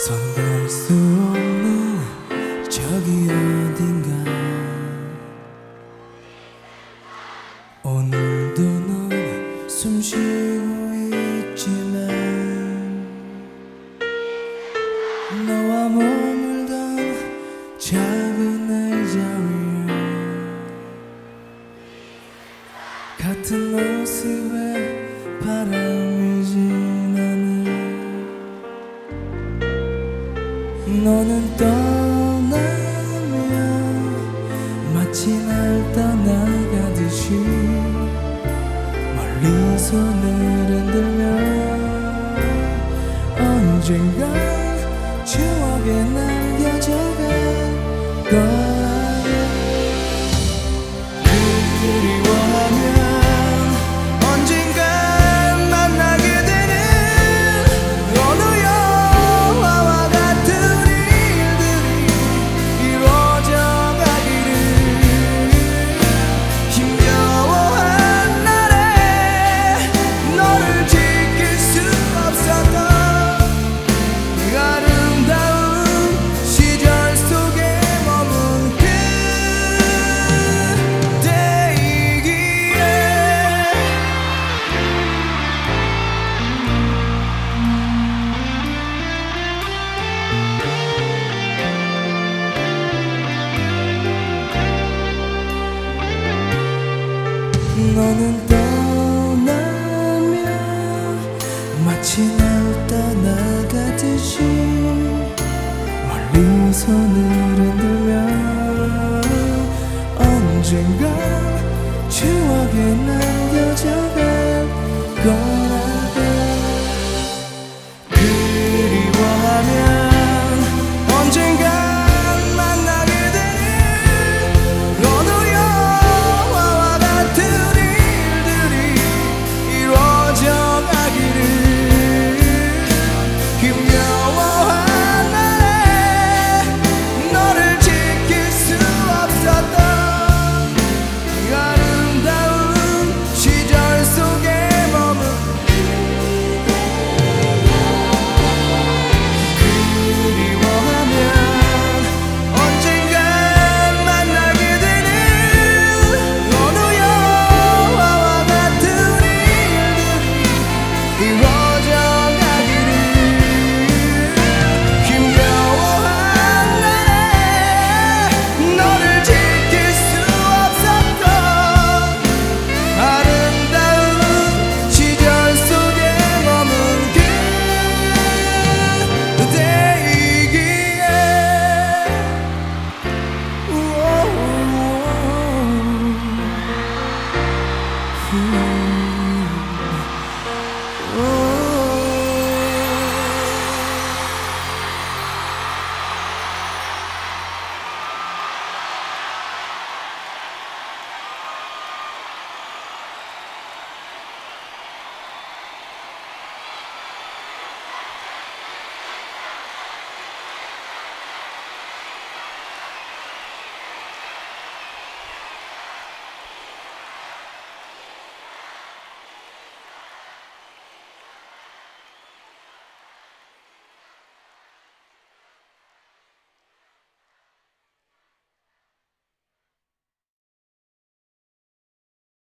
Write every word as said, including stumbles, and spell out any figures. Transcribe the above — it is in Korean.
손 댈 수 없는 저기 어딘가 오늘도 넌 숨쉬고 있지만 너와 머물던 작은 의자 위에 같은 모습에 바람이 지나는 너는 떠나면 마치 날 떠나가듯이 멀리 손을 흔들며 언젠가 추억에 남겨져갈 거야. 그리워하면 언젠간 만나게 되는 어느 영화와 같은 일들이 이루어져 가기를 힘겨워한 날에 너를 지킬 수 없었던 그 아름다운 시절 속에 머문 그때이기에 너는 떠나면 마치 날 떠나가듯이 멀리 손을 흔들며 언젠가 추억에 남겨져갈 거야.